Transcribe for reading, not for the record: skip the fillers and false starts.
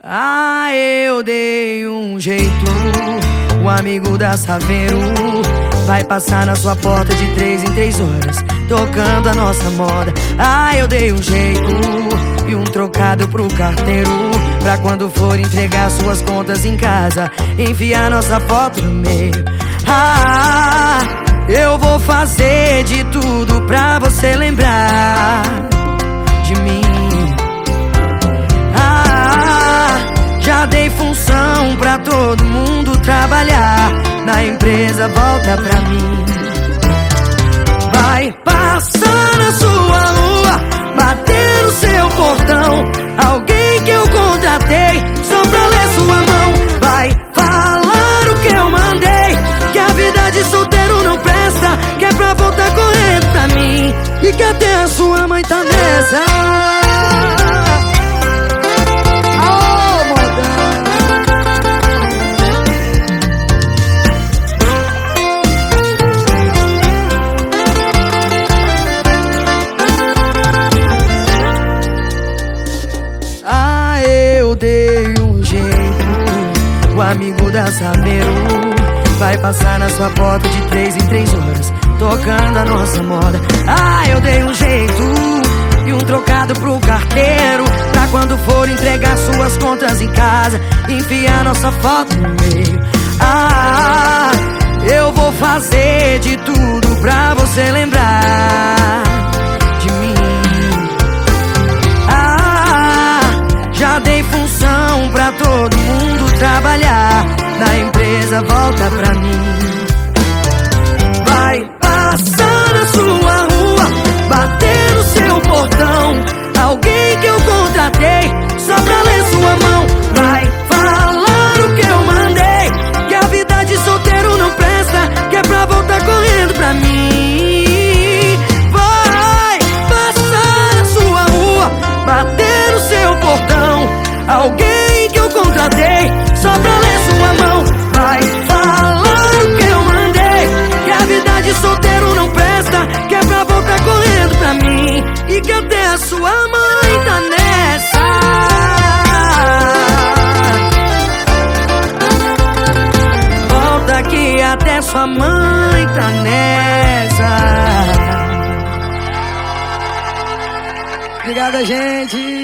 Ah, eu dei um jeito. O amigo da Saveiro vai passar na sua porta de 3 em 3 horas, tocando a nossa moda. Ah, eu dei um jeito e um trocado pro carteiro, pra quando for entregar suas contas em casa, enfiar nossa foto no meio. Ah, eu vou fazer de tudo pra você lembrar de mim. Já dei função pra todo mundo trabalhar, na empresa volta pra mim. Vai passar na sua rua, bater no seu portão, alguém que eu contratei só pra ler sua mão. Vai falar o que eu mandei, que a vida de solteiro não presta, que é pra voltar correndo pra mim, e que até a sua mãe tá nessa. Eu dei um jeito. O amigo da Saveiro vai passar na sua porta de 3 em 3 horas, tocando a nossa moda. Ah, eu dei um jeito e um trocado pro carteiro, pra quando for entregar suas contas em casa, enfiar nossa foto no meio. Ah, eu vou fazer de tudo pra você lembrar de mim. Já dei função pra todo mundo trabalhar, na empresa volta pra mim. Vai passar na sua rua, bater no seu portão, alguém que eu contratei só pra ler sua mão. Vai falar o que eu mandei, que a vida de solteiro não presta, que é pra voltar correndo pra mim. Vai passar na sua rua, bater no seu portão, alguém que eu contratei só pra ler sua mão. Vai falar o que eu mandei, que a vida de solteiro não presta, que é pra voltar correndo pra mim, e que até a sua mãe tá nessa. Volta aqui, até sua mãe tá nessa. Obrigada, gente.